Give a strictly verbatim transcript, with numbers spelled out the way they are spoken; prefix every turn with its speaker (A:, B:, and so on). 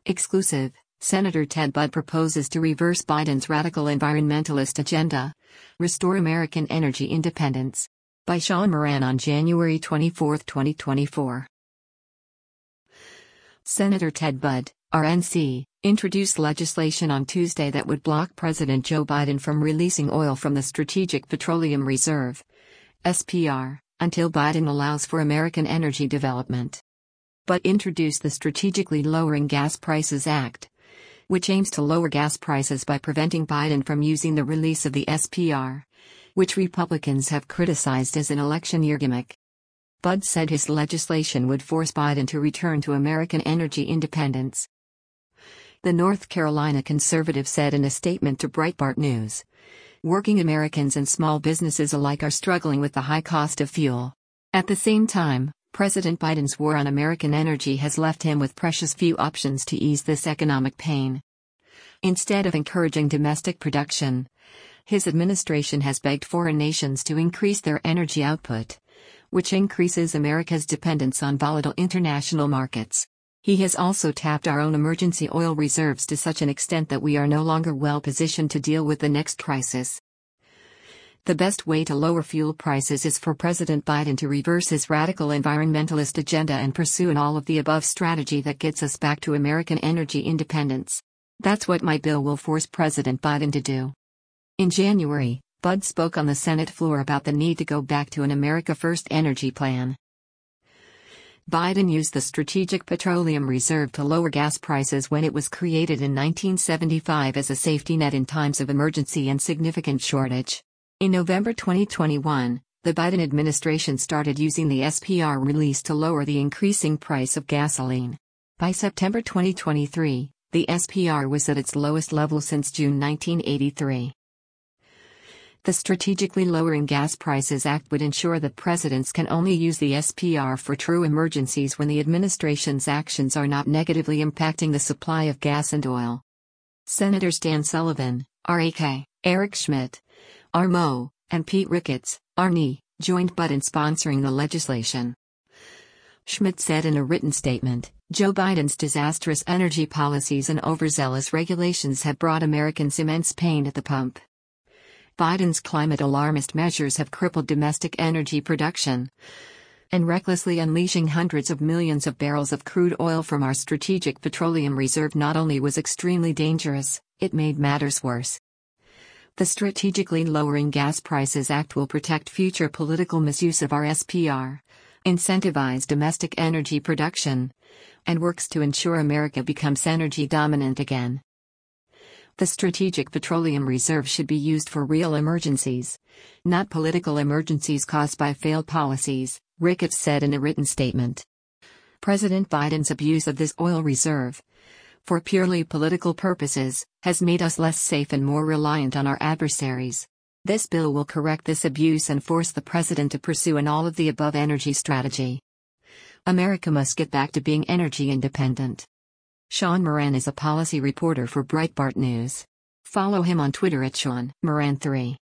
A: Exclusive: Senator Ted Budd proposes to reverse Biden's radical environmentalist agenda. Restore American energy independence. By Sean Moran on January twenty-fourth, twenty twenty-four. Senator Ted Budd, R N C, introduced legislation on Tuesday that would block President Joe Biden from releasing oil from the Strategic Petroleum Reserve (S P R) until Biden allows for American energy development. Budd introduced the Strategically Lowering Gas Prices Act, which aims to lower gas prices by preventing Biden from using the release of the S P R, which Republicans have criticized as an election year gimmick. Budd said his legislation would force Biden to return to American energy independence. The North Carolina conservative said in a statement to Breitbart News, "Working Americans and small businesses alike are struggling with the high cost of fuel. At the same time, President Biden's war on American energy has left him with precious few options to ease this economic pain. Instead of encouraging domestic production, his administration has begged foreign nations to increase their energy output, which increases America's dependence on volatile international markets. He has also tapped our own emergency oil reserves to such an extent that we are no longer well positioned to deal with the next crisis." The best way to lower fuel prices is for President Biden to reverse his radical environmentalist agenda and pursue an all-of-the-above strategy that gets us back to American energy independence. That's what my bill will force President Biden to do. In January, Budd spoke on the Senate floor about the need to go back to an America First energy plan. Biden used the Strategic Petroleum Reserve to lower gas prices when it was created in nineteen seventy-five as a safety net in times of emergency and significant shortage. In November twenty twenty-one, the Biden administration started using the S P R release to lower the increasing price of gasoline. By September twenty twenty-three, the S P R was at its lowest level since June nineteen eighty-three. The Strategically Lowering Gas Prices Act would ensure that presidents can only use the S P R for true emergencies when the administration's actions are not negatively impacting the supply of gas and oil. Senators Dan Sullivan, R A K, Eric Schmidt, R M O, and Pete Ricketts, R N I, joined Budd in sponsoring the legislation. Schmidt said in a written statement, "Joe Biden's disastrous energy policies and overzealous regulations have brought Americans immense pain at the pump. Biden's climate alarmist measures have crippled domestic energy production, and recklessly unleashing hundreds of millions of barrels of crude oil from our Strategic Petroleum Reserve not only was extremely dangerous, it made matters worse. The Strategically Lowering Gas Prices Act will protect future political misuse of our S P R, incentivize domestic energy production, and works to ensure America becomes energy dominant again. The Strategic Petroleum Reserve should be used for real emergencies, not political emergencies caused by failed policies," Ricketts said in a written statement. President Biden's abuse of this oil reserve, for purely political purposes, has made us less safe and more reliant on our adversaries. This bill will correct this abuse and force the president to pursue an all-of-the-above energy strategy. America must get back to being energy independent. Sean Moran is a policy reporter for Breitbart News. Follow him on Twitter at Sean Moran three.